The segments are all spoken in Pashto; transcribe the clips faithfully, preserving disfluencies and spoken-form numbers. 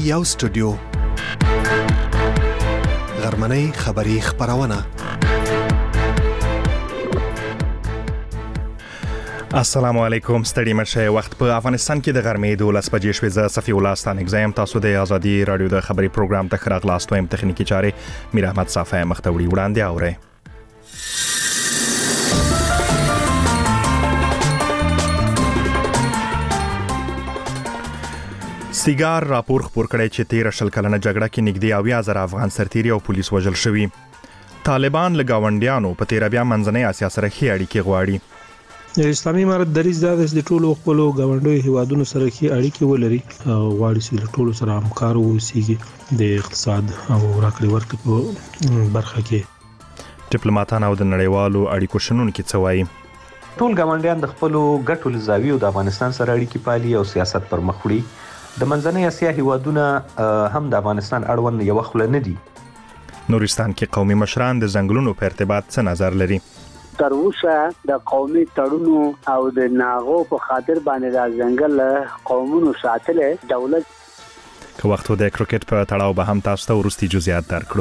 یو سټوډیو غرمنۍ خبری خبرونه. السلام علیکم، ستړي مشه. وخت په افغانستان کې د غرمې دولس بجې شوې. زه صفی الله ستان اگزایم تاسو د ازادي رادیو د خبري پروګرام ته خراغلاست وایم. تخنیکی چارې میر احمد صافی مختوری وړاندې اوري. سیګار راپور خپور کړی چې تیر شل کلنه جګړه کې نږدې اویا زره افغان سرتیري او پولیس وژل شوي. طالبان له گاونډیانو په تیر بیا منځنۍ اسیا سره ښې اړیکې غواړي. اسلامي امارت دریځ دا د ټولو خپل غونډو هیوادونو سره کې اړیکې ولري او غواړي چې له ټولو سره همکار اوسي د اقتصاد او راکړې ورکړې په برخه کې. ډیپلوماټان او د نړیوالو اړیکو شنونکي څه وایي؟ ټول غونډیان د خپل ګټو لزاویو د افغانستان سره اړیکې پالي او سیاست پر مخ وړي. د منځنۍ اسیا هیوادونه هم د افغانستان اړوند یو خل نه دي. نورستان کې قومي مشران د ځنګلونو په ارتباط څه نظر لري؟ تر اوسه د قومي تړونو او د ناغو په خاطر باندې د ځنګل قومونو ساتل دولت که وخت د کرکټ په تړاو به هم تاسو ته ورستي جزئیات درکړو.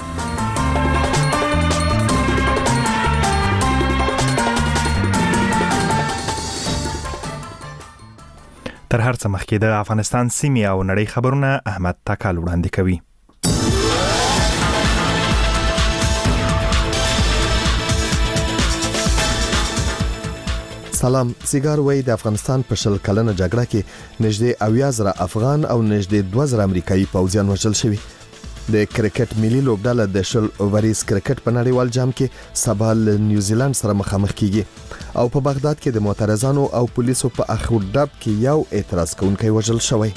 تر هر څه مخکې د افغانستان سیمې او نړۍ خبرونه احمد تکال وړاندې کوي. سلام. سیګار وای د افغانستان په شل کلنه جګړه کې نږدې اویا زره افغان او نږدې دوه زره امریکایي پوځیان وژل شوي. د کرکټ ملي لوبډله د شل اووریز کرکټ په نړیوال جام کې سبا له نیوزیلند سره مخامخ کیږي او په بغداد کې د معترضانو او پولیسو په اخر ډب کې یو اعتراض کوونکی وژل شوی.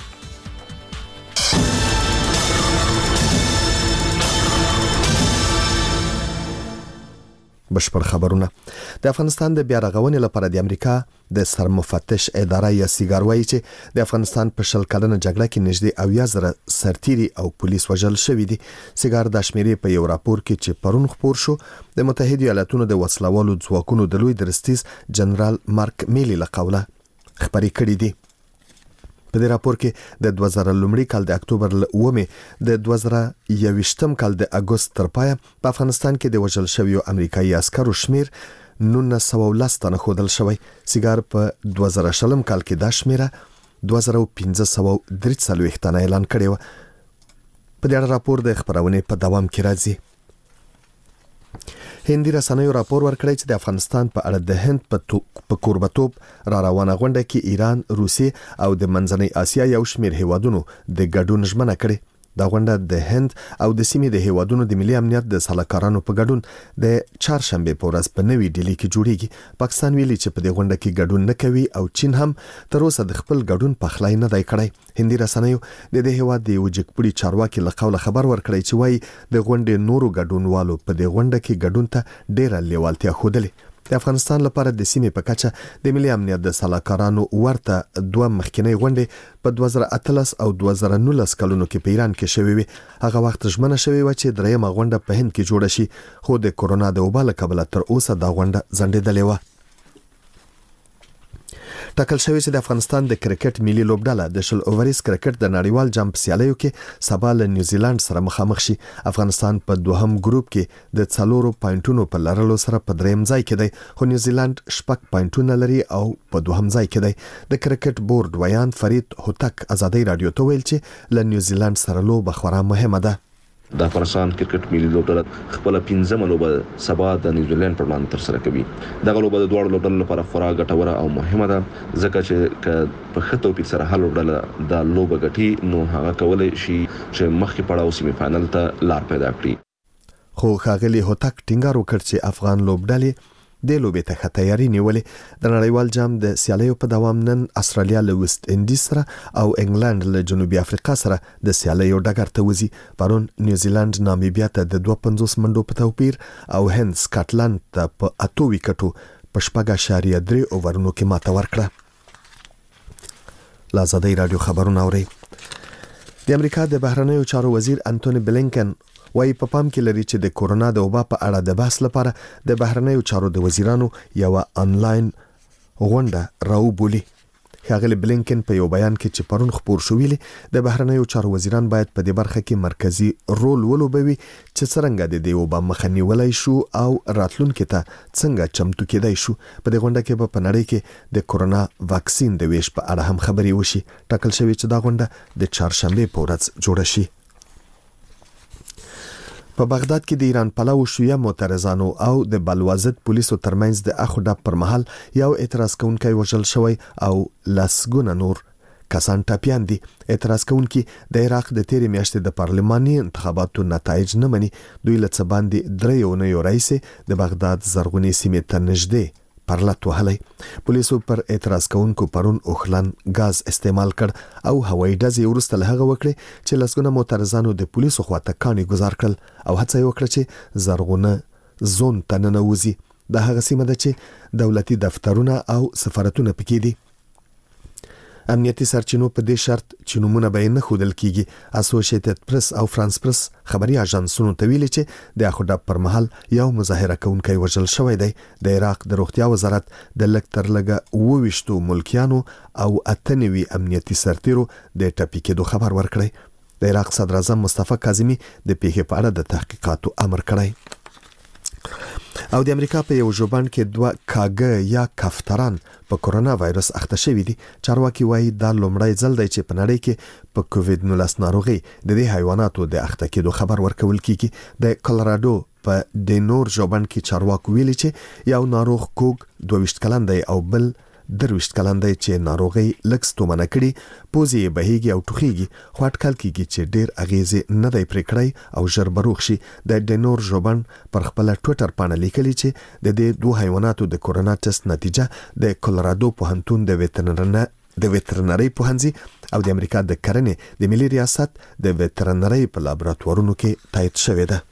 بشپړ خبرونه. د افغانستان د بیا رغونې لپاره د امریکا د سرمفتش اداره یا سیګار وایي چې د افغانستان په شل کلنه جګړه کې نږدې اویا زره سرتیري او پولیس وژل شوي دي. سیګار د شمیرې په یو راپور کې چې پرون خپور شو د متحده ایالاتونو د وسلوالو ځواکونو د لوی درستیز جنرال مارک میلی له قوله خبري کړې دي. په دې راپور کې د دوه زره لومړي کال د اکتوبر ل اومه د دوه زره یوویشتم کال د اگست تر پایه په افغانستان کې د وژل شویو امریکایي عسکرو شمیر نولس سوه ولس تنه ښودل شوی. سیګار په دوه زره شلم کال کې دا شمیره دوه زره پنځه سوه درې څلوېښت تنه اعلان کړی و. په دې راپور د خبرونه په دوام کې راځي. هندي رسنیو راپور ورکړی چې د افغانستان په اړه د هند په کوربتوب را روانه غونډه کې ایران، روسیې او د منځنۍ اسیا یو شمېر هیوادونو د ګډون ژمنه کړې. دا غونډه د هند او د سیمې د هیوادونو د ملي امنیت د سلاکارانو په ګډون د چهارشنبه په ورځ په نوې ډیلي کې جوړیږي. پاکستان ویلي چې په دې غونډه کې ګډون نه کوي او چین هم تر اوسه د خپل ګډون پخلای نه دی کړی. هندي رسنیو د دې هیواد د وجګپړي چارواکي له قوله خبر ورکړی چې وایي د غونډې نورو ګډونوالو په دې غونډه کې ګډون ته ډیره لیوالتیا ښودلې. د افغانستان لپاره د سیمې په کچه د ملي امنیت د سلاکارانو ورته دوه مخکینی غونډې په دوه زره اتلس او دوه زره نولس کلونو کې په ایران کې شوې وي. هغه وخت ژمنه شوې و چې درېیمه غونډه په هند کې جوړه شي، خو د کورونا د وبا له کبله تر اوسه دا غونډه ځنډېدلې وه. ټاکل شوی چې د افغانستان د کرکټ ملي لوبډله د شل اووریز کرکټ د نړیوال جام په سیالیو کې سبا له نیوزیلند سره مخامخ شي. افغانستان په دوهم ګروپ کې د څلورو پوینټونو په لرلو سره په دریم ځای کې دی، خو نیوزیلند شپږ پوینټونه لري او په دوهم ځای کې دی. د کرکټ بورډ ویان فرید هوتک ازادي رادیو ته ویل چې له نیوزیلند سره لوبه خورا مهمه ده. د افغانستان کرکټ ملي لوبډله خپل پنځمه لوبه سبا د نیوزیلند پر وړاندې تر سره کوي. دغه لوبه د دوه لوبډلو لپاره خورا ګټوره او مهمه ده ځکه چې په خطو په سره هر لوبډله د لوبه ګټي نو هغه کولای شي چې مخکې پړاو سیمه فائنل ته لار پیدا کړي. خو ښاغلي هوتک ټینګار وکړ چې افغان لوبډلې د لوبې ته تیاری نیولې. د نړیوال جام د سیالیو په دوام نن استرالیا له ویسټ انډیز سره او انګلند له جنوبي افریقا سره د سیالیو ډګر ته وځي. پرون نیوزیلند نامیبیا ته د دوه پنځوس منډو په توپیر او هند سکاټلند ته په اته وکټو په شپږ اعشاریه درې اوورونو کې ماته ورکړه. له ازادي رادیو خبرونه اوري. د امریکا د بهرنیو چارو وزیر انټونی بلینکن وایي په پام کې لري چې د کورونا د وبا په اړه د بحث لپاره د بهرنیو چارو د وزیرانو یو آنلاین غونډه راوبولي. ښاغلي بلینکن په یو بیان کې چې پرون خبر شو ویلي د بهرنیو چارو وزیران باید په دې برخه کې مرکزی رول ولوبوي چې څنګه د دې وبا مخنیولای شو او راتلونکو ته څنګه چمتو کېدای شو. په دې غونډه کې په نړۍ کې د کورونا واکسین د ویش په اړه هم خبرې وشي. ټاکل شوی چې دا غونډه د چهارشنبه په ورځ جوړه شي. په بغداد کې د ایران پلوو شیعه معترضانو او د بلوازت پولیسو ترمنځ د اخوډه پر مهال یو اعتراض کوونکی وژل شوی او لسګونه نور کسان ټاپیان دي. اعتراض کوونکي د عراق د تیرې میاشتې د پارلماني انتخاباتو نتایج نه مني. دوی له څه باندې درې اونیو راهیسې د بغداد زرغونې سیمې ته نږدې پرلط وهلی. پولیسو پر اعتراض کوونکو پرون اوخلن غاز استعمال کړ او هوایي ډزې وروسته له هغه وکړې چې لسګونه معترضانو د پولیسو خواته کاڼي گزار کړل او هڅه یې وکړه چې زرغونه زون ته ننوځي. دا هغه سیمه ده چې دولتي دفترونه او سفارتونه پکې دي. امنیتي سرچینو په دې شرط چې نمونه به نه خودل کیږي اسوسییټډ پریس او فرانس پریس خبري اژانسونو ته ویلي چې د اخوډه پر مهال یو مظاهره کوونکی وژل شوی دی. د عراق د روغتیا وزارت د لکتر لګه وويشتو ملکیانو او اتنوي امنیتي سرتیرو د ټاپي کېدو خبر ورکړی. د عراق صدر اعظم مصطفی کاظمی د پیښې په اړه د تحقیقاتو امر کړی. او د امریکا په یو ژوبان کې دوه کاګه یا کافتران په کورونا وایرس اخته شوي دي. چارواکي وایي دا لومړی ځل دی چې په نړۍ کې په کووید نولس ناروغي د دې حیواناتو د اخته کېدو خبر ورکول کیږي. د کولراډو په ډینور ژوبان کې چارواکي ویلي چې یو ناروغ کوګ دوه ویشت کلن دی او بل درویشت کلن دی چې ناروغي لکس تومنه کړي، پوزې بهيږي او ټوخيږي، خو اټکل کیږي چې ډیر اغیزې نه دی پرې کړی او ژر بروغ شي. د ډینور ژوبان پر خپل ټوئیټر باندې لیکلي چې د دې دوه حیواناتو د کورونا ټیسټ نتیجه د کولراډو پوهنتون د ویټرنري د ویټرنري پوهنځي او د امریکا د کرنې د ملي ریاست د ویټرنري په لابراتوارونو کې تایید شوې ده.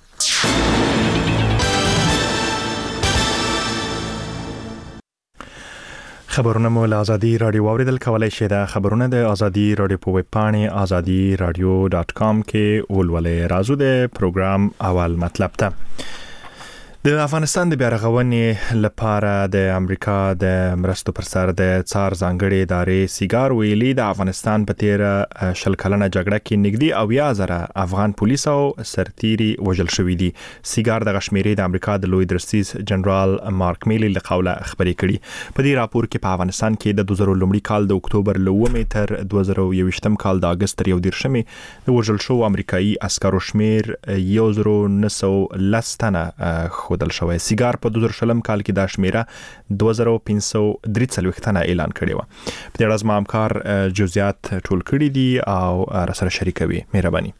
خبرونه مو له آزادي رادیو اوریدل کولای شئ. د خبرونه د آزادي رادیو په ویب پاڼې آزادي رادیو ډاټ کام کې ولولئ. راځو د پروګرام اول مطلب ته. د افغانستان د بیارغونې لپاره د امریکا د مرستو پر سر د څار ځانګړي ادارې سیګار ویلي د افغانستان په تیر شل کلنه جګړه کې نږدې اویا زره افغان پولیس او سرتیري وژل شوي دي. سیګار د غشمیري د امریکا د لوی درسیز جنرال مارک میلی له قوله خبرې کړي. په دې راپور کې په افغانستان کې د دوه زره لومړي کال د اکتوبر لومې تر دوه زره یوویشتم کال د اگست تر یو دیرشمې د وژل شوو امریکایي عسکرو شمیر یو زره نه سوه لس تنه خودل شوی. سیګار په دوه زره شلم کال کې دا شمیره دوه زره پنځه سوه درې څلوېښت تنه اعلان کړی و. په دې اړه زما همکار جزئیات ټول کړي دي او راسره شریکوي. مهرباني.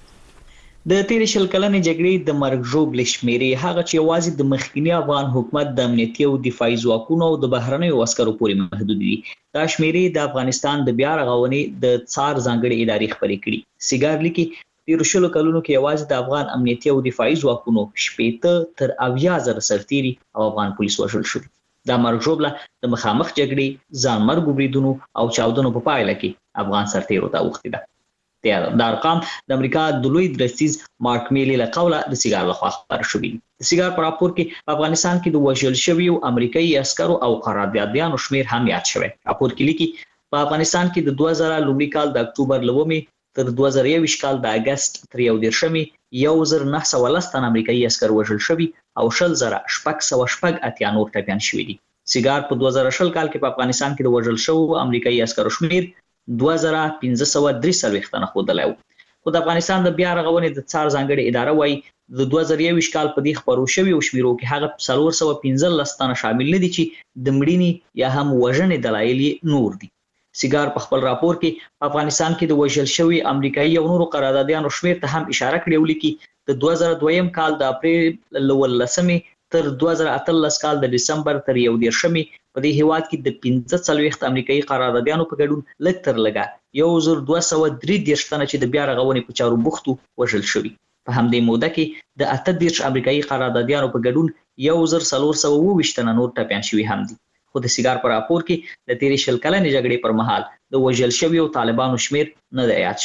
د تیر شل کلنې جګړې د مرګ ژوبلې شمیرې هغه چې یوازې د مخکینی افغان حکومت د امنیتي او دفاعي ځواکونو او د بهرنیو عسکرو پورې محدود دي. دا شمیرې د افغانستان د بیا رغونې د څار ځانګړي ادارې خبرې کړي. سیګار لیکي تیر شلو کلونو کې یوازې د افغان امنیتي او دفاعي ځواکونو شپېته تر اویا زره سرتیري او افغان پولیس وژل شوي. دا مرګ ژوبله د مخامخ جګړې، ځانمرګو بریدونو او چاودنو په پایله کې افغان سرتیرو ته اوښتې ده. دا ارقام د امریکا د لوی درسیز مارک میلی له قوله د سیګار لخوا خبر شوي دي. د سیګار په راپور کې په افغانستان کې د وژل شویو امریکایي عسکرو او قراردادیانو شمیر هم یاد شوی. راپور کې لیکي په افغانستان کې د دوه زره لومړي کال د اکتوبر لومې تر دوه زره یوویشت کال د اگست تر یو دیرشمې یو زر نه سوه لس تنه امریکایي عسکر وژل شوي او شل زره شپږ سوه شپږ اتیا نور ټپیان شوي دي. سیګار په دوه زره شل کال کې په افغانستان کې د وژل شوو امریکایي عسکرو شمیر دوه زره پنځه سوه درې څلوېښت تنه ښودلی و. خو د افغانستان د بیا رغونې د څار ځانګړې اداره وایي د دوه زره یوویشت کال په دې خپرو شویو شمیرو کې هغه څلور سوه پنځلس تنه شامل نه دي چې د مړینې یا هم وژنې دلایل یې نور دي. سیګار په خپل راپور کې په افغانستان کې د وژل شوي امریکایي او نورو قراردادیانو شمیر ته هم اشاره کړې ولیکي د دوه زره دویم کال د اپریل لولسمې تر دوه زره اتلس کال د دسمبر تر یو دیرشمې په دې هیواد کې د پنځه څلوېښت امریکایي قراردادیانو په ګډون لږ تر لږه یو زر دوه سوه درې دېرش تنه چې د بیا رغونې په چارو بوختو وژل شوي. په همدې موده کې د اته دېرش امریکایي قراردادیانو په ګډون یو زر څلور سوه اوویشت تنه نور ټپیان شوي هم دي. خو د سیګار په راپور کې د تیرې شل کلنې جګړې پر مهال د وژل شویو طالبانو شمیر نه دی یاد شوی.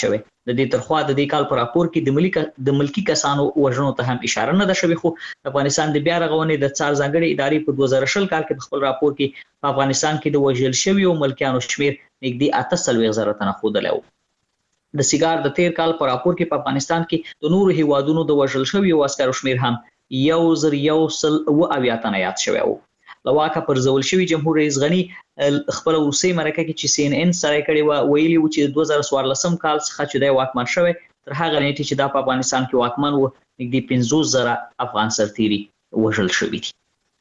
د دې ترخوا د دې کال پر راپور کې د ملي د ملکی کسانو وژنو ته هم اشاره نه ده شوې. خو افغانستان د بیا رغونې د څار ځانګړي ادارې په دوه زره شل کال کې خپل راپور کې په افغانستان کې د وژل شویو ملکیانو شمیر نږدې اته سلوي زره تنه ښودلی و. د سیګار د تیر کال په راپور کې په افغانستان کې د نورو هیوادونو د وژل شویو عسکرو شمیر هم یو زر یو سل او اویا تنه یاد شوی و. لواکه پر زول شوی جمهور رئیس غنی خپل روسي مرکه کې چې سی ان ان سره کړي و ویلي و چې دوه زره څوارلسم کال څخه چې د واکمن شوی تر هغه نیټه چې د افغانستان کې واکمن و نږدې پنځوس زره افغان سرتیري وژل شوی دي.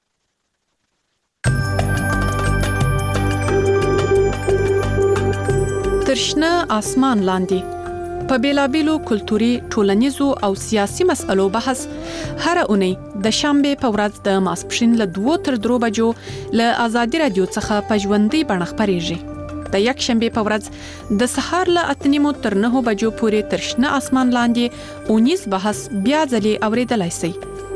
ترشنه اسمان لاندې په بیلابیلو کلتوري ټولنیزو او سیاسي مسألو بحث هر اونۍ د شنبه په ورځ د ماسپښین له دوه تر درو بجو له آزادي رادیو څخه په ژوندۍ بڼه خپرېږي. د یک شنبه په ورځ د سهار له اته نیمو تر نهو بجو پورې ترشنه اسمان لاندې اونیز بحث بیا ځلې اوریدلای شئ.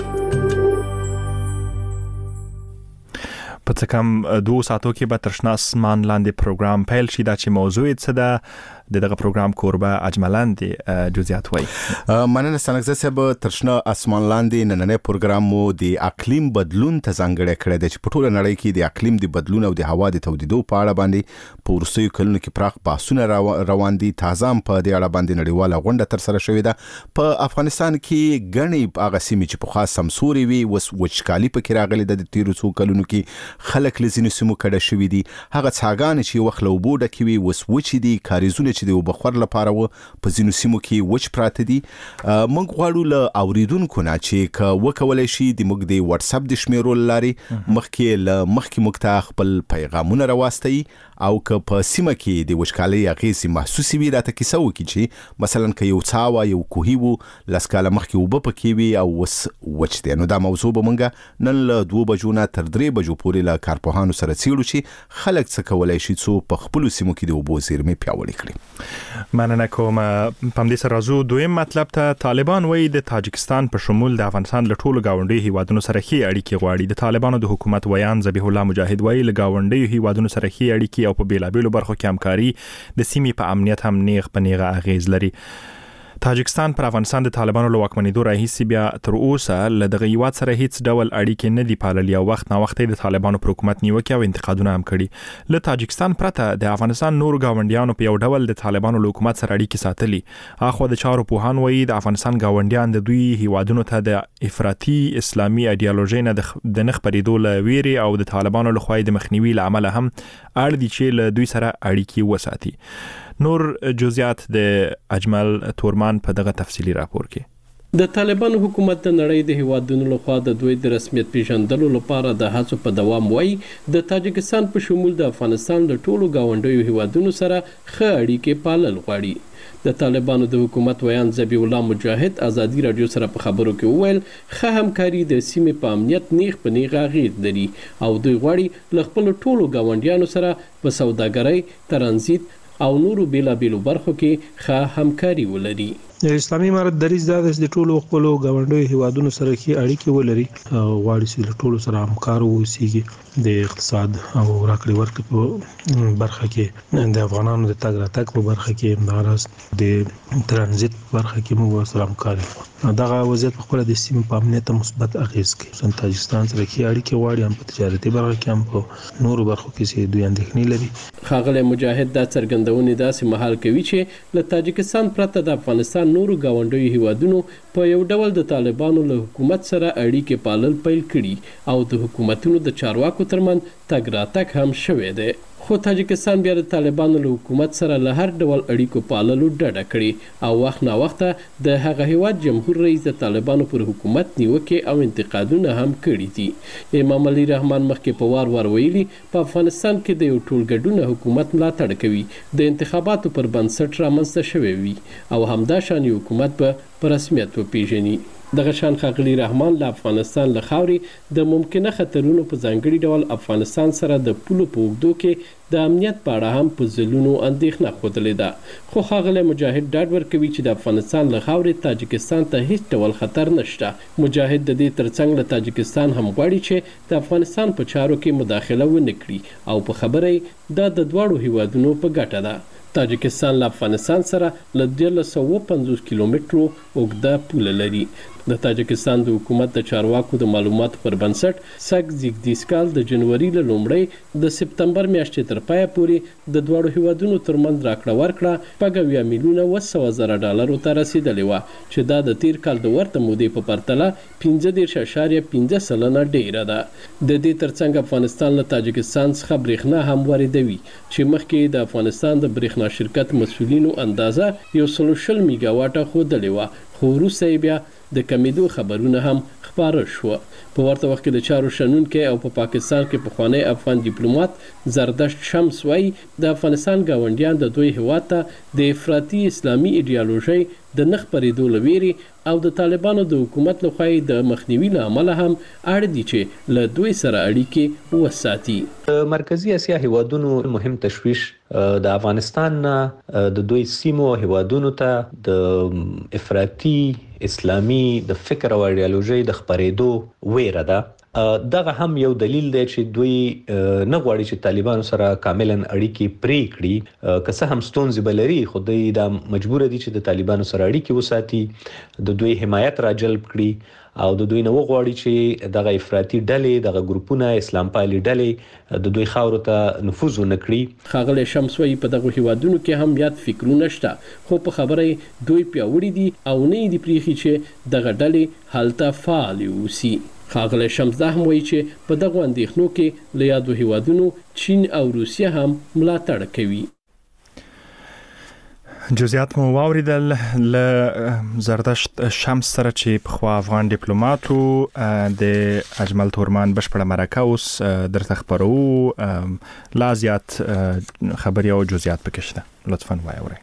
په څه کم دوه ساعتو کې به ترشنه اسمان لاندې پروګرام پیل شي. دا چې موضوع یې څه ده د دغه پروګرام کوربه اجملاند جزئیات وایي. مننه ستانګزه صاحب. ترشنه اسمان لاندې نننې پروګرام مو د اقلیم بدلون ته ځانګړی کړی دی چې په ټوله نړۍ کې د اقلیم د بدلون او د هوا د تودیدو په اړه باندې په وروستیو کلونو کې پراخ بحثونه روان دي. تازه هم په دې اړه باندې نړیواله غونډه تر سره شوې ده. په افغانستان کې ګڼې هغه سیمې چې پخوا سمسورې وي اوس وچکالي پکې راغلې ده. د تیرو څو کلونو کې خلک له ځینو سیمو کډه شوي دي. هغه څاګانې چې وخت له اوبو ډکې وي اوس وچې دي. کاریزونه چې د اوبخور لپاره و په ځینو سیمو کې وچ پراته دي. موږ غواړو له اوریدونکو نه چې که وکولای شي د موږ د واتس اپ د شمیرو لارې مخکې له مخکې موږ ته خپل پیغامونه راواستئ او که په سیمه کې د وچکالۍ اغېزې محسوسې وي راته کیسه وکړي چې مثلا که یو څا وه یو کوهي و لس کاله مخکې اوبه پکې وي او اوس وچ دی. نو دا موضوع به موږ نن له دوه بجو نه تر درې بجو پورې له کارپوهانو سره څیړو چې خلک څه کولی شي څو په خپلو سیمو کې د اوبو زیرمې پیاوړې کړي. مننه کوم. په همدې سره راځو دویم مطلب ته. طالبان وایي د تاجکستان په شمول د افغانستان له ټولو ګاونډیو هیوادونو سره ښې اړیکې غواړي. د طالبانو د حکومت ویان ذبیح الله مجاهد وایي له ګاونډیو هیوادونو سره ښې اړیکې او په بیلابیلو برخو کې همکاري د سیمې په امنیت هم نیغ په نیغه اغیز لري. تاجکستان پر افغانستان د طالبانو له واکمنېدو راهیسې بیا تر اوسه له دغه هیواد سره هیڅ ډول اړیکې نه دي پاللي او وخت نا وخت د طالبانو پر حکومت نیوکې او انتقادونه هم کړي. له تاجکستان پرته د افغانستان نور ګاونډیانو په یو ډول د طالبانو له حکومت سره اړیکې ساتلي. اخو د چارو پوهان وایي د افغانستان ګاونډیان د دوی هیوادونو ته د افراطي اسلامي ایډیالوژي نه د نه خپرېدو له ویرې او د طالبانو له خوا د مخنیوي له امله هم اړ دي چې له دوی سره اړیکې وساتي. نور جزئیات د اجمل تورمان په دغه تفصیلی راپور کې. د طالبانو حکومت د نړۍ د هیوادونو لخوا د دوی د رسمیت پیژندلو لپاره د هڅو په دوام وایي د تاجکستان په شمول د افغانستان د ټولو ګاونډیو هیوادونو سره ښه اړیکې پالل غواړي. د طالبانو د حکومت ویان ذبیح الله مجاهد آزادي رادیو سره په خبرو کې وویل ښه همکاري د سیمې په امنیت نیغ په نیغه اغېز لري او دوی غواړي له خپلو ټولو ګاونډیانو سره په سوداګرۍ، ترانزیت او نورو بیلابیلو برخو کې ښه همکاري ولري. اسلامي امارت دریځ دا د ټولو خپلو ګاونډیو هیوادونو سره کې اړیکې ولري او غواړي چې له ټولو سره همکار واوسي د اقتصاد او راکړې ورکړې په برخه کې د افغانانو د تګ راتګ په برخه کې همداراز د ترانزیت په برخه کې موږ سره همکاري کوو. دغه وضعیت په خپل د سیمې په امنیت مثبت اغیز کوي. سن تاجکستان سره کې اړیکې غواړي هم په تجارتي برخه کې هم په نورو برخو کې چې دوی اندېښنې لري. ښاغلی مجاهد دا څرګندونې داسې مهال کوي چې له تاجکستان پرته د افغانستان نورو ګاونډیو هیوادونو په یو ډول د طالبانو له حکومت سره اړیکې پالل پیل کړي او د حکومتونو د چارواکو ترمنځ تګ راتګ هم شوی دی. خو تاجکستان بیا د طالبانو له حکومت سره له هر ډول اړیکو پاللو ډډه کړي او وخت نا وخته د هغه هیواد جمهور رئیس د طالبانو پر حکومت نیوکې او انتقادونه هم کړي دي. امام علي رحمان مخکې په وار وار ویلي په افغانستان کې د یو ټولګډونه حکومت ملاتړ کوي د انتخاباتو پر بنسټ رامنځته شوی وي او همدا شان حکومت به په رسمیت وپیژني. دغه شان ښاغلي رحمان له افغانستان له خاورې د ممکنه خطرونو په ځانګړي ډول افغانستان سره د پولو په اوږدو کې د امنیت په اړه هم په ځلونو اندېښنه ښودلې ده. خو ښاغلی مجاهد ډاډ ورکوي چې د افغانستان له خاورې تاجکستان ته هیڅ ډول خطر نشته. مجاهد د دې ترڅنګ له تاجکستان هم غواړي چې د افغانستان په چارو کې مداخله ونه کړي او په خبره دا د دواړو هیوادونو په ګټه ده. تاجکستان له افغانستان سره له دیارلس سوه پنځوس کیلومترو اوږده پوله لري. د تاجکستان د حکومت د چارواکو د معلوماتو پر بنسټ سګ زیګدیسکال د جنوري له لومړۍ د سپتمبر میاشتې تر پایه پورې د دواړو هیوادونو ترمنځ راکړه ورکړه په اویا میلیونه اوه سوه زره ډالرو ته رسیدلې وه چې دا د تیر کال د ورته مودې په پرتله پنځه دېرش اعشاریه پنځه سلنه ډیره ده. د دې ترڅنګ افغانستان له تاجکستان څخه برېښنا هم واردوي چې مخکې د افغانستان د برېښنا شرکت مسؤلینو اندازه یو سل شل میګا واټه ښودلې وه، خو وروسته یې بیا د کمیدو خبرونه هم خپاره شو. په ورته وخت کې د چارو شنونکي او په پا پاکستان کې پخوانی افغان ډیپلوماټ زردشت شمس وایي د افغانستان ګاونډیان د دوی هیواد ته د افراطي اسلامي ایډیالوژي د نه خپرېدو له ویرې او د طالبانو د حکومت لخوا د مخنیوي له امله هم اړ دي چې له دوی سره اړیکې وساتي. مرکزی اسیا هیوادونو مهم تشویش د افغانستان د دوی سیمو هیوادونو ته د افراطي اسلامي د فکر او ایډیالوژي د خپرېدو ویره ده. دغه هم یو دلیل دی چې دوی نه غواړي چې طالبانو سره کاملا اړیکې پرې کړي، که څه هم ستونزې به لري خو دوی دا مجبور دي چې د طالبانو سره اړیکې وساتي، د دوی حمایت را جلب کړي او د دوی نه وغواړي چې دغه افراطي ډلې دغه ګروپونه اسلام پالي ډلې د دوی خاورو ته نفوذ ونه کړي. ښاغلی شمس وایي په دغه هیوادونو کې هم یاد فکرونه شته، خو په خبره دوی پیاوړي دي او نه یې دي پرېښي چې دغه ډلې هلته فعالې اوسي. ښاغلی شمس دا هم وایي چې په دغو اندېښنو کې له یادو هیوادونو چین او روسیه هم ملاتړ کوي. جزئیات مو واوریدل له زردشت شمس سره چې پخوا افغان ډیپلوماټ د اجمل تورمان بشپړه مرکه اوس درته خبرو لا زیات خبري او جزئیات پکې شته. لطفاً واورئ.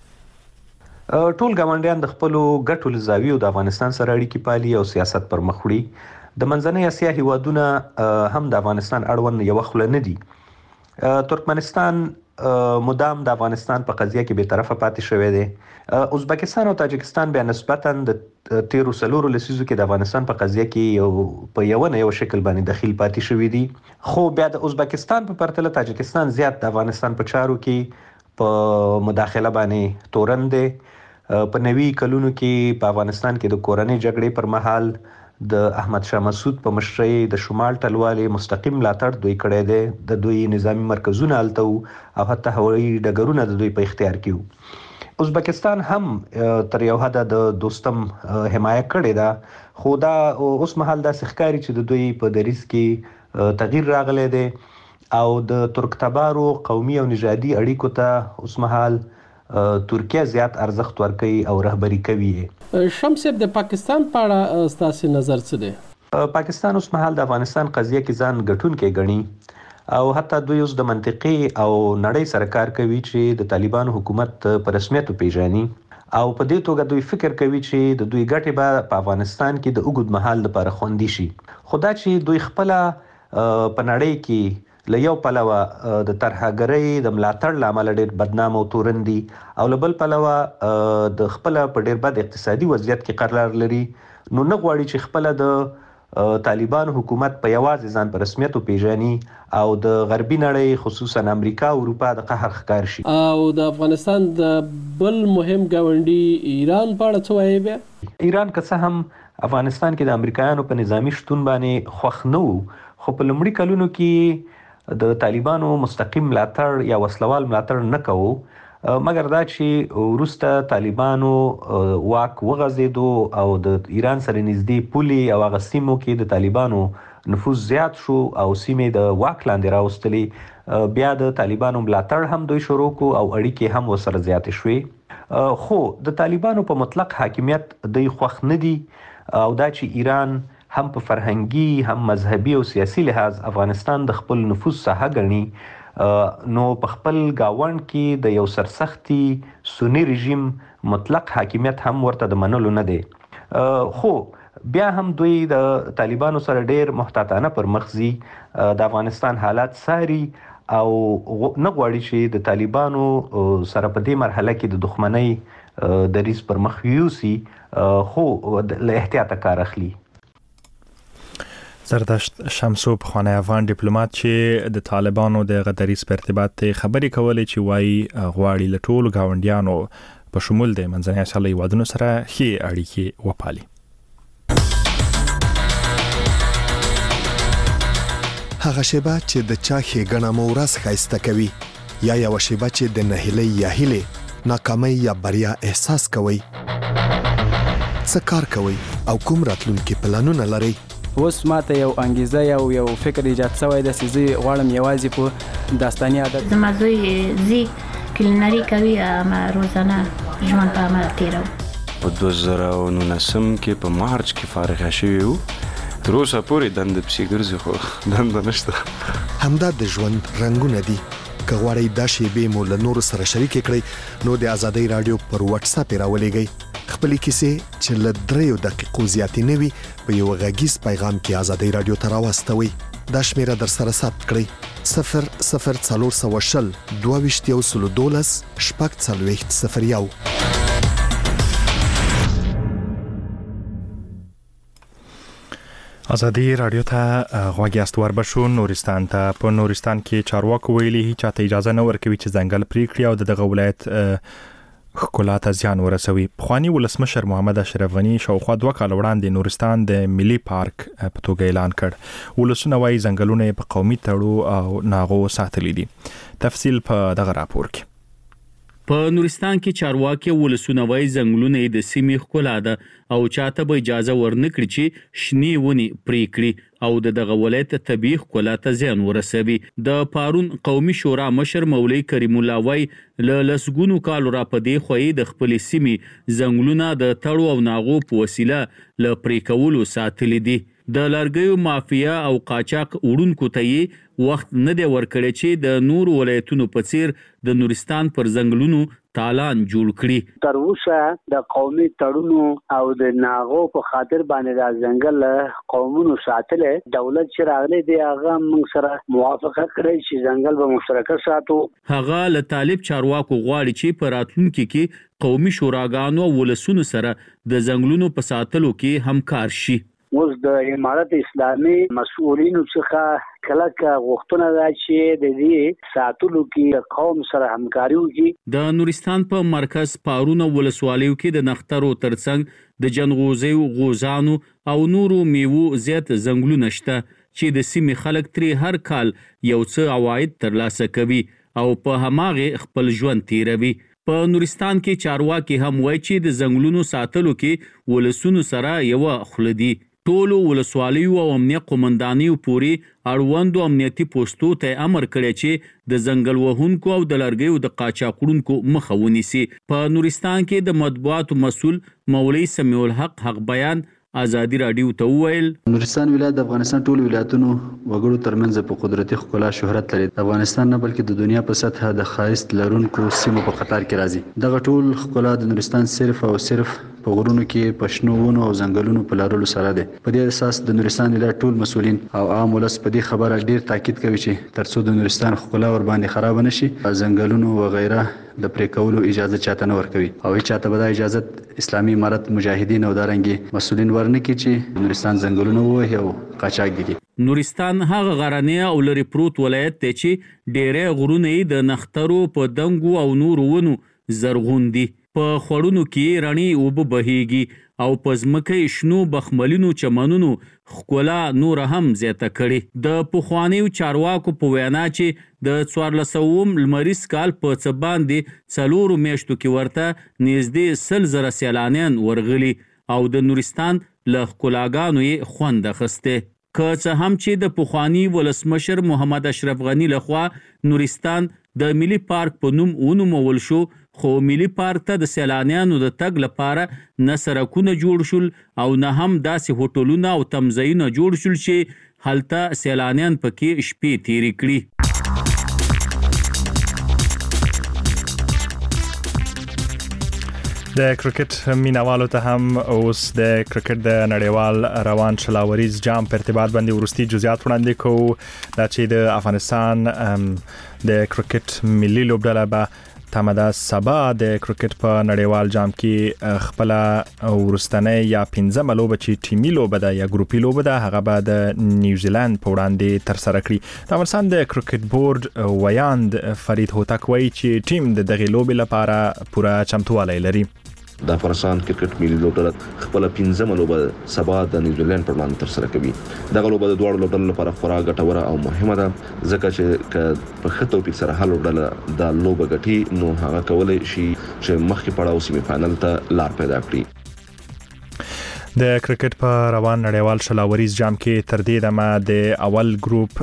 ټول ګاونډیان د خپلو ګټو له زاویو د افغانستان سره اړیکې پالي او سیاست پر مخ وړي. د منځنۍ اسیا هیوادونه هم د افغانستان اړوند یو خله نه دي. ترکمنستان مدام د افغانستان په قضیه کې به طرفه پاتې شوی دی. ازبکستان او تاجکستان بیا نسبتاً د تیرو سلورو لسیزو کې د افغانستان په قضیه کې یو په یو نه یو شکل باندې دخیل پاتې شوی دي، خو بیا د ازبکستان په پرتله تاجکستان زیات د افغانستان په چارو کې په مداخله باندې تورن دی. په نوي کلونو کې په افغانستان کې د کورنۍ جګړې پر مهال د احمد شاه مسعود په مشرۍ د شمال ټلوالې مستقیم ملاتړ دوی کړی دی. د دوی نظامی مرکزونه هلته او حتی هوایي ډګرونه د دوی په اختیار کې وو. ازبکستان هم تر یو حده د دوستم حمایت کړې ده، خو دا اوس مهال داسې ښکاري چې د دوی په دریځ کې تغییر راغلی دی او د ترک تبارو قومي او نژادي اړیکو ته اوس مهال ترکیه زیات ارزښت ورکوي او رهبري کوي. شمس د پاکستان په اړه ستاسو نظر څه دی؟ پاکستان اوس مهال د افغانستان قضیه کې ځان ګټونکی ګڼي او حتی دوی اوس د منطقي او نړۍ سره کار کوي چې د طالبانو حکومت په رسمیت وپیژني او په دې توګه دوی فکر کوي چې د دوی ګټې به په افغانستان کې د اوږد مهال لپاره خوندي شي. خو دا چې دوی خپله په نړۍ کې له یو پلوه د ترهګرۍ د ملاتړ له امله ډېر بدنام او تورن دي او له بل پلوه د خپله په ډېر بد اقتصادي وضعیت کې قرار لري، نو نه غواړي چې خپله د طالبانو حکومت په یوازې ځان په رسمیت وپیژني او د غربي نړۍ خصوصا امریکا او اروپا د قهر ښکار شي. او د افغانستان د بل مهم ګاونډي ایران په اړه څه وایي بیا؟ ایران که څه هم افغانستان کې د امریکایانو په نظامی شتون باندې خوښ نه وو، خو په لومړي کلونو کې د طالبانو مستقیم ملاتړ یا وسلوال ملاتړ نه کوو، مګر دا چې وروسته طالبانو واک وغځېدو او د ایران سره نږدې پولې او هغه سیمو کې د طالبانو نفوذ زیات شو او سیمې د واک لاندې راوستلې، بیا د طالبانو ملاتړ هم دوی شروع کو او اړیکې هم ورسره زیاتې شوې. خو د طالبانو په مطلق حاکمیت دوی خوښ نه دي او دا چې ایران هم په فرهنګي هم مذهبي او سیاسي لحاظ افغانستان د خپل نفوذ ساحه ګڼي، نو په خپل گاوند کې د یو سرسختي سنی رژیم مطلق حاکمیت هم ورته د منلو نه دی. خو بیا هم دوی د طالبانو سره ډیر محتاطانه پر مخ ځي، د افغانستان حالات څاري او نه غواړي چې د طالبانو سره په دې مرحله کې د دښمنۍ دریځ پر مخ یوسي، خو له احتیاطه کار اخلي. زردشت شمسو پخوانی افغان ډیپلوماټ چې د طالبانو د غدریز په ارتباط خبرې کولې چې وایي غواړي له ټولو گاونډیانو په شمول د منځنۍ اسیا له هیوادونو سره ښې اړیکې وپالي. هغه شیبه چې د چا ښېګڼه مو ورځ ښایسته کوي یا یوه شیبه چې د نهیلۍ یا هیلې ناکامۍ یا بریا احساس کوئ. څه کار کوئ او کوم راتلونکي پلانونه لرئ؟ اوس ماته یو انګیزه یو یو فکر ایجاد شوی دی چې زه غواړم یوازې په داستاني عادت زما زوی زی کلینري کوي اما روزانه ژوند په عمل تیرو. په دوه زره او نولسم کې په مارچ کې فارغ شوی وو. تر اوسه پورې دنده پسې ګرځي خو دنده نشته. همدا د ژوند رنګونه دي. که غواړئ دا شیبې مو له نورو سره شریکې کړئ نو د ازادۍ راډیو پر واتس اپ راولېږئ. خپلې کیسې چې له دریو دقیقو زیاتې نه وي په یو غږیز پیغام کې ازادۍ راډیو ته راواستوئ. دا شمیره در سره ثبت کړئ: صفر صفر څلور سوه شل دوه ویشت یو سلو دولس شپږ څلوېښت صفر یو. ازادي رادیو ته غوږی است وربشو نورستان ته. په نورستان کې چارواکو ویلي هیڅ چاته اجازه نه ورکوي چې ځنګل پرې کړي او دغه ولایت ښکلا ته زیان ورسوي. پخوانی ولسمشر محمد اشرف غنی شاوخوا دوه کال وړاندې نورستان د ملي پارک په توګه اعلان کړ. ولسونه وايي ځنګلونه په قومي تړو او ناغو ساتلي دي. تفصیل په دغه راپور کې. په نورستان کې چارواکي ولسونه وايي ځنګلونه د سیمې ښکلا ده او چاته به اجازه ورنکړي چې شنې ونې پرې کړي او د دغه ولایت طبیعي ښکلا ته زیان ورسوي. د پارون قومي شورا مشر مولوي کریم الله وايي له لسګونو کالو را پدې خوې د خپلې سیمې ځنګلونه د تړو او ناغو په وسیله له پرې کولو ساتلي دي. د لرګیو مافیا او قاچاق وړونکو ته یې وخت نه دی ورکړی چې د نور ولایتونو په څیر د نورستان پر ځنګلونو تالان جوړ کړي. تر اوسه د قومي تړونو او د ناغو په خاطر باندې د ځنګل قومونو ساتلې دولت چې راغلی دی هغه موږ سره موافقه کړې چې ځنګل به مشترکه ساتو. هغه له طالب چارواکو غواړي چې په راتلونکي کې قومي شوراګانو او ولسونو سره د ځنګلونو په ساتلو کې همکار شي. اوس د امارت اسلامي مسؤلینو څخه کله غوښتنه ده چې د دې ساتلو کې قوم سره همکاري وکړي. د نورستان په مرکز پارون ولسوالیو کې د نخترو ترڅنګ د جنغوزیو غوزانو او نورو میوو زیات ځنګلونه شته چې د سیمې خلک ترې هر کال یو څه عواید ترلاسه کوي او په هماغه خپل ژوند تیروي. په نورستان کې چارواکي هم وایي چې د ځنګلونو ساتلو کې ولسونو سره یو خلدي. ټولو ولسوالیو او امنیت قومندانیو پورې اړوندو امنیتي پوسټو ته امر کړی چې د ځنګل وهونکو او د لرګیو د قاچاقونکو مخه ونیسي. په نورستان کې د مطبوعاتو مسؤل مولوي سمیع الحق حق بیان ازادي رادیو ته وویل: نورستان ولایت د افغانستان ټول ولایتونو وګړو ترمنځ په قدرتي ښکلا شهرت لري. د افغانستان نه بلکې د دنیا په سطح د ښایست لرونکو سیمو په قطار کې راځي. دغه ټول ښکلا د نورستان صرف او صرف په غرونو کې په شنو ونو او ځنګلونو په لرلو سره دی. په دې اساس د نورستان ولایت ټول مسؤلین او عام ولس په دې خبره ډیر تاکید کوي چې ترڅو د نورستان ښکلا ور باندې خراب نشي ځنګلونو و غیره د پرې کولو اجازه چاته نه ورکوي او هیڅ چاته به دا اجازه اسلامي امارت مجاهدین او دارنګي مسؤلین ورنکړي چې نورستان ځنګلونه ووهي او قاچاق دي. نورستان هغه غرنی او لري پروت ولایت دی چې ډېری غرونه د نخترو په دنګو او نورو ونو زرغون دي. په خوړونو کې رڼې اوبه بهیږي او په ځمکه شنو بخملینو چمنونو ښکلا نور هم زیاته کړي. د پخوانیو چارواکو په وینا چې د څوارلسوم لمریز کال په څه باندې څلورو میاشتو کې ورته نږدې سل زره سیلانیان ورغلي او د نورستان له ښکلاګانو یې خوند اخیستی. که څه هم چې د پخواني ولسمشر محمد اشرف غنی لخوا نورستان د ملي پارک په نوم ونومول شو، خو ملي پارک ته د سیلانیانو د تګ لپاره نه سړکونه جوړ شول او نه هم داسې هوټلونه او تمځایونه جوړ شول چې هلته سیلانیان پکې شپې تیرې کړي. د کرکټ مینوالو ته هم اوس د کرکټ د نړیوال روان شلاوریز جام په ارتباط باندې ورستي جزئیات وړاندې کوو. دا چې د افغانستان د کرکټ ملي لوبډله به تمدا سبا د کرکټ په نړیوال جام کې خپل ورستنې یا پنځمه لوبه چې ټیمي لوبه ده یا ګروپي لوبه ده هغه به د نیوزیلند په وړاندې تر سره کړي. د افغانستان د کرکټ بورډ ویاند فرید هوتک وایي چې ټیم د دغه لوبې لپاره پوره چمتووالی لري. د افغانستان کرکټ ملي لوبډله خپل پنځمه لوبه سبا د نیوزیلند پر وړاندې تر سره کوي. دغه لوبه د دوه لوبډلو لپاره خورا ګټوره او مهمه ده ځکه چې په خطو په سره هل لوبډله د لوبه ګټي نو هغه کولای شي چې مخکې پړاو سیمه فائنل ته لار پیدا کړي. د کرکټ په روان نړیوال شلاوریز جام کې تر دې دمه د اول ګروپ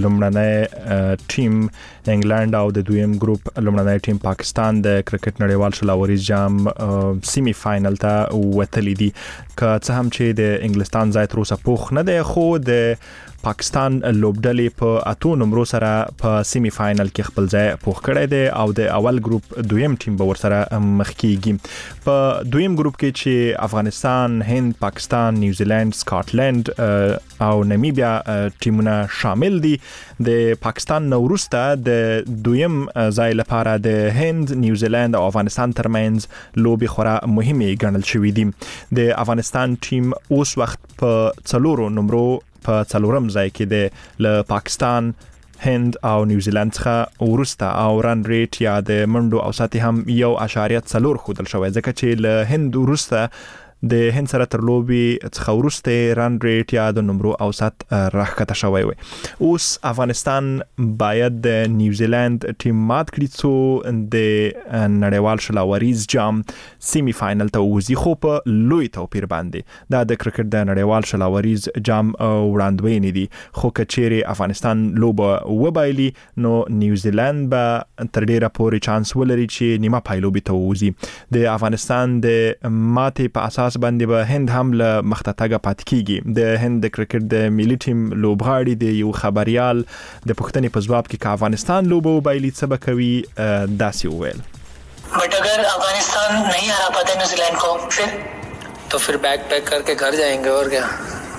لومړنی ټیم انګلند او د دویم ګروپ لومړنی ټیم پاکستان د کرکټ نړیوال شلاوریز جام سیمی فائنل ته وتلی دي. که څه هم چې د انګلستان ځای تر اوسه پوخ نه دی خو د پاکستان لوبډلې په اتو نمبر سره په سیمی فائنل کې خپل ځای پوخ کړی دی او د اول ګروپ دویم ټیم به ورسره مخ کیږي. په دویم ګروپ کې چې افغانستان، هند، پاکستان، نیوزیلند، سکاټلند او نمیبیا ټیمونه شامل دي. د پاکستان نو وروسته د دویم ځای لپاره د هند، نیوزیلند او افغانستان ترمنځ لوبي خورا مهمه ګڼل شوې دي. د افغانستان ټیم اوس وخت په څلورو نمبرو په څلورم ځای کې د ل پاکستان، هند او نیوزیلند څخه ورسته او رن ریټ یا د منډو او ساتي هم یو اشاریه څلور خودل شوی ځکه چې ل هند ورسته د هند سره تر لوبي څخه ورسته رن ریټ یا د نمبرو او سات راخته شوی وي. اوس افغانستان باید د نیوزیلند ټیم مات کړي څو د نړیوال شلاوریز جام سیمی فائنل ته وځي خو په لوی توپیر باندې دا د کرکټ د نړیوال شلاوریز جام وړاندوینې دي. خو کچېری افغانستان لوبه وبایلی نو نیوزیلند به تر ډیره پورې چانس ولري چې نیمه پایلوبي ته وځي. د افغانستان د ماتې په اساس باندې به هند هم له مختتګه پات کیږي. د هند د کرکټ د ملي ټیم لوبغاړي د یو خبريال د پښتنې په ځواب کې افغانستان لوبه وبایلی څه به کوي داسې وویل. बट अगर अफगानिस्तान नहीं हरा पाता न्यूजीलैंड को फिर तो फिर बैग पैक करके घर जाएंगे और क्या.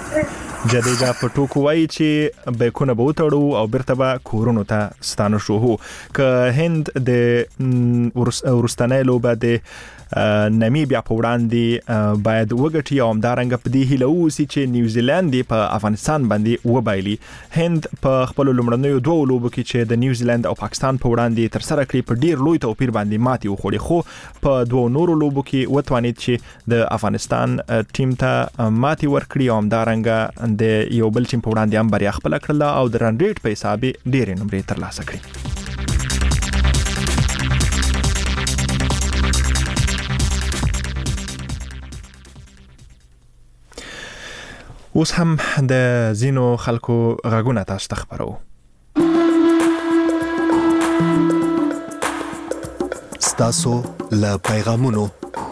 جدیجا په ټوکو وایي چې بیکونه به وتړو او بیرته به کورونو ته ستانه شو. هو که هند د ورستنۍ لوبه د نمیبیا په وړاندې باید وګټي او همدارنګه په دې هیله اوسي چې نیوزیلند په افغانستان باندې وبایلی. هند په خپل لومړنیو دوه لوبو کې چې د نیوزیلند او پاکستان په وړاندې تر سره کړی په ډیر لوی توپیر باندې ماتي وخوړي خو په دوه نورو لوبو کې وتوانید چې د افغانستان ټیم ته ماتي ورکړي او همدارنګه د یو بل ټیم په وړاندې هم بریا خپل کړل او د رن ریټ په حساب ډېرې نمرې ترلاسه کړې. اوس هم د زینو خلکو غږونه تاسو ته خبرو. ستاسو له پیغامونو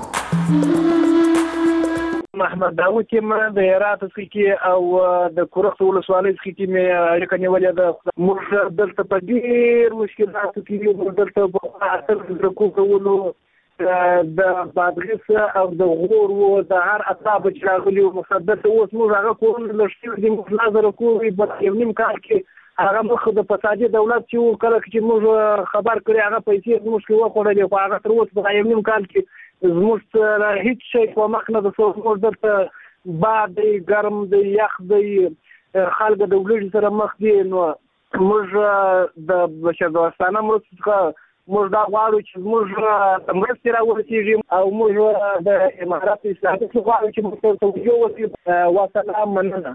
محمد داوود یم د هرات څخه او د کورخت ولسوالۍ څخه مې اړیکه نیولې ده. موږ دلته په ډېر مشکلاتو کې یو دلته په اثر د کوکولو د بادغیس او د غور او د هر اطراف چې راغلي مقدس اوس موږ هغه کول لشتي د نظر کوی په یو نیم کال کې هغه مخ د فسادي دولت چې کله چې موږ خبر کړی هغه پیسې موږ کې وخوړلې خو هغه تر اوسه په یو نیم کال کې زموږ هیڅ شي په مخ نه د څو دلته باد ګرم دی یخ دی خلک د ولې سره مخ دي. نو موږ د بشردوستانه مرسته موږ دا غواړو چې موږ مرستې راورسېږي او موږ د امارات اسلامي غواړو چې موږ ته توجه وکړي. وسلام مننه.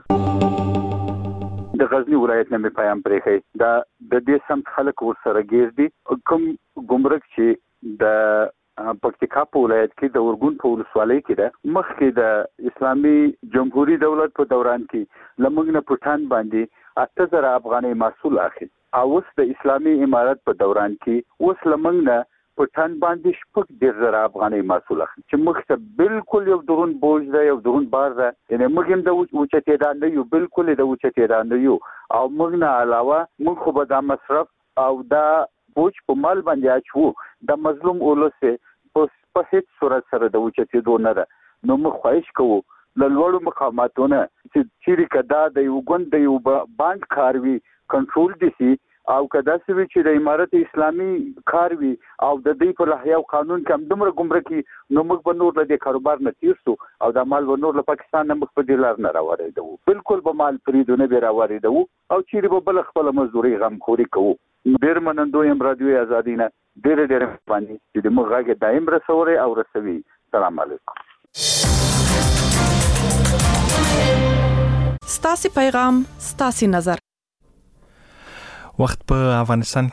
د غزنی ولایت نه مې پیغام پرېښی دا د دې سم خلک ورسره ګیر دي کوم ګمرک چې د پکتیکا په ولایت کې د ورګون په ولسوالۍ کې ده مخکې د اسلامي جمهوریت دولت په دوران کې لمغ نه پټان باندې اته زره افغاني محصول اخلي او اوس د اسلامي امارت په دوران کې اوس لمغ نه پټان باندې شپږ ډیر زره افغاني محصول اخلي چې مخته بالکل یو درون بوج ده یو درون بار ده. یعنی موږ هم د اوچتېدا نه یو بالکل د اوچتېدا نه یو او موږ نه علاوه موږ خو به دا مصرف او دا بوج په مال باندې اچو د مظلوم اولسه په هیڅ صورت سره د اوچتېدو نه ده. نو موږ خواهش کوو له لوړو مقاماتونه چې چیرې کدا د یو ګوند د یو باند کاروي کنټرول دي سي او کدا سوي چې د امارت اسلامي کار وي او د دې په لحاظ او قانون کې دومره ګمرکي نو موږ به نور له کاروبار نه تیر سو او د مال و نور له پاکستان نه مخ په دلار نه راوړې دو بالکل به مال فریدونه به راوړې دو او چیرې به بل خپل مزدوري غم خوري کوو ډیر منندو یم رادیو آزادی نه ډیر ډیر باندې چې د موږ غږ دایم رسوري او رسوي. سلام علیکم. ستاسو پیغام ستاسو نظر. وخت په افغانستان